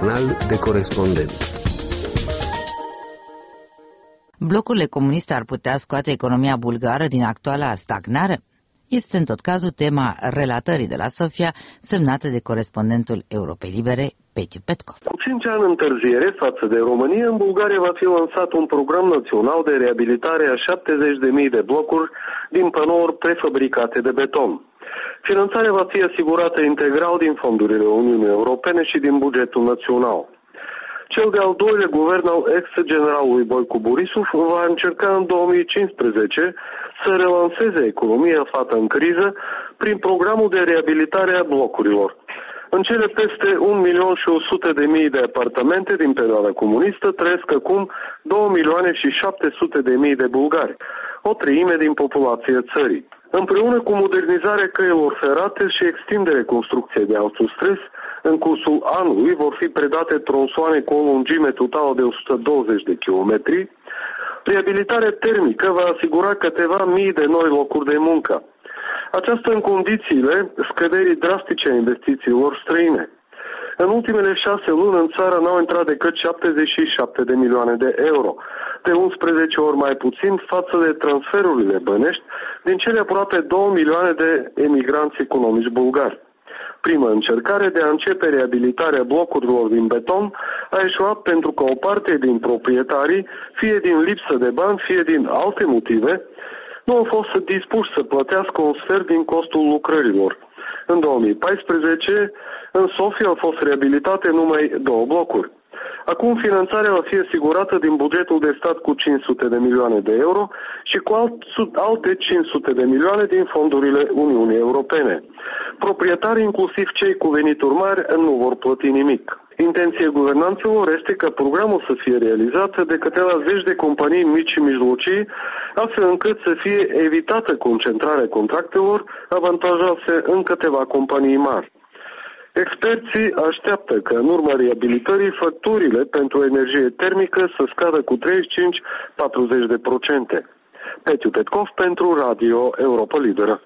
Jurnal de corespondent. Blocurile comuniste ar putea scoate economia bulgară din actuala stagnare? Este în tot cazul tema relatării de la Sofia, semnată de corespondentul Europei Libere, Petiu Petkov. Cu 5 ani întârziere față de România, în Bulgaria va fi lansat un program național de reabilitare a 70.000 de blocuri din panouri prefabricate de beton. Finanțarea va fi asigurată integral din fondurile Uniunii Europene și din bugetul național. Cel de-al doilea guvern al ex-generalului Boicu Borisov va încerca în 2015 să relanseze economia aflată în criză prin programul de reabilitare a blocurilor. În cele peste 1.100.000 de apartamente din perioada comunistă trăiesc acum 2.700.000 de bulgari, o treime din populația țării. Împreună cu modernizarea căilor ferate și extinderea construcției de autostrăzi, în cursul anului vor fi predate tronsoane cu o lungime totală de 120 de kilometri. Reabilitarea termică va asigura câteva mii de noi locuri de muncă. Aceasta în condițiile scăderii drastice a investițiilor străine. În ultimele 6 luni în țară n-au intrat decât 77 de milioane de euro, de 11 ori mai puțin față de transferurile bănești din cele aproape 2 milioane de emigranți economici bulgari. Prima încercare de a începe reabilitarea blocurilor din beton a eșuat pentru că o parte din proprietarii, fie din lipsă de bani, fie din alte motive, nu au fost dispuși să plătească un sfert din costul lucrărilor. În 2014, în Sofia au fost reabilitate numai 2 blocuri. Acum finanțarea va fi asigurată din bugetul de stat cu 500 de milioane de euro și cu alte 500 de milioane din fondurile Uniunii Europene. Proprietarii, inclusiv cei cu venituri mari, nu vor plăti nimic. Intenția guvernanților este ca programul să fie realizat de câteva zeci de companii mici și mijlocii, astfel încât să fie evitată concentrarea contractelor, avantajoase în câteva companii mari. Experții așteaptă că în urma reabilitării facturile pentru energie termică să scadă cu 35-40%. Petiu Petkov pentru Radio Europa Liberă.